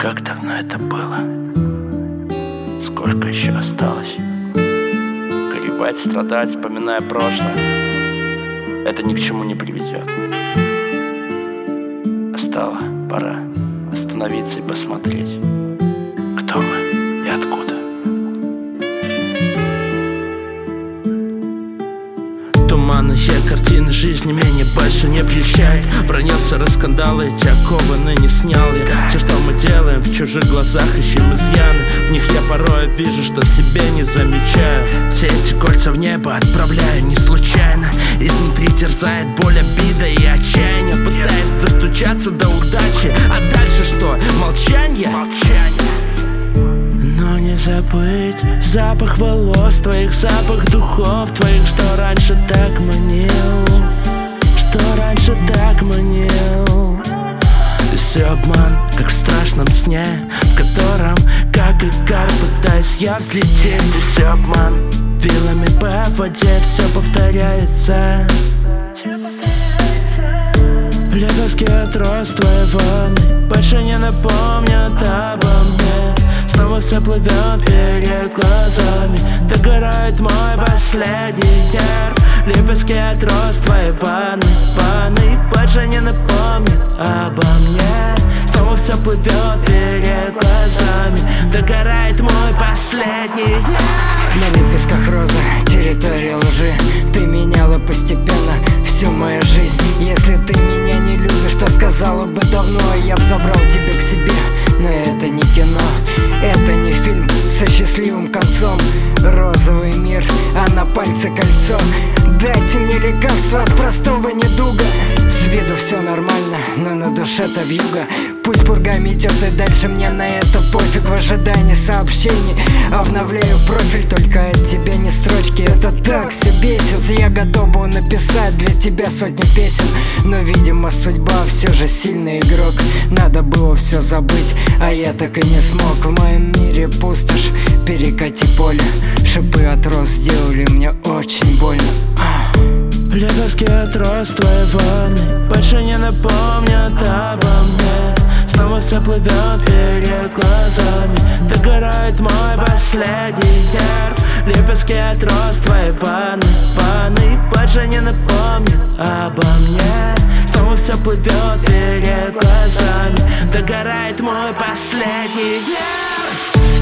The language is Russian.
Как давно это было? Сколько еще осталось? Горевать, страдать, вспоминая прошлое, это ни к чему не приведет. Настала пора остановиться и посмотреть, кто мы и откуда. Туманные картины жизни меня больше не прельщают. Вранье все раскандалы, эти оковы ныне снял я. Все, что мы делаем, в чужих глазах ищем изъяны. В них я порой вижу, что себе не замечаю. Все эти кольца в небо отправляю не случайно. Изнутри терзает боль, обида и отчаяние. Пытаясь достучаться до удачи, а дальше что? Молчанье? Но не забыть запах волос твоих, запах духов твоих, что раньше так манил, что раньше так манил. И все обман, как в страшном сне, в котором, как икар, пытаюсь я взлететь. И все обман, вилами по воде все повторяется. Лепестки от роз твоей ванны больше не напомнят обо мне. Снова все плывет перед глазами, догорает мой последний нерв. Лепестки от роз твоей ванны больше не напомнят обо мне. Снова все плывет перед глазами, догорает мой последний нерв. На лепестках розы, территория лжи. Ты меняла постепенно всю мою жизнь. Если ты меня не любишь, то сказала бы давно, я б забрал тебя к себе. Но это не кино, это не фильм со счастливым концом. Розовый мир, а на пальце кольцо. Дайте мне лекарство от простого недуга. С виду все нормально, но на душе-то вьюга. Пусть пурга метет, и дальше мне на это пофиг. В ожидании сообщений обновляю профиль, только от тебя не строчки. Это так все бесит, я готов был написать для тебя сотни песен. Но, видимо, судьба все же сильный игрок. Надо было все забыть, а я так и не смог. В моем мире пустошь, перекати поле. Шипы от роз сделали мне очень больно. Лепестки от роз твоей ванны больше не напомнят обо мне. Снова все плывет перед глазами, догорает мой последний нерв. Лепестки от роз твоей ванны больше не напомнят обо мне. Снова все плывет перед глазами, догорает мой последний нерв.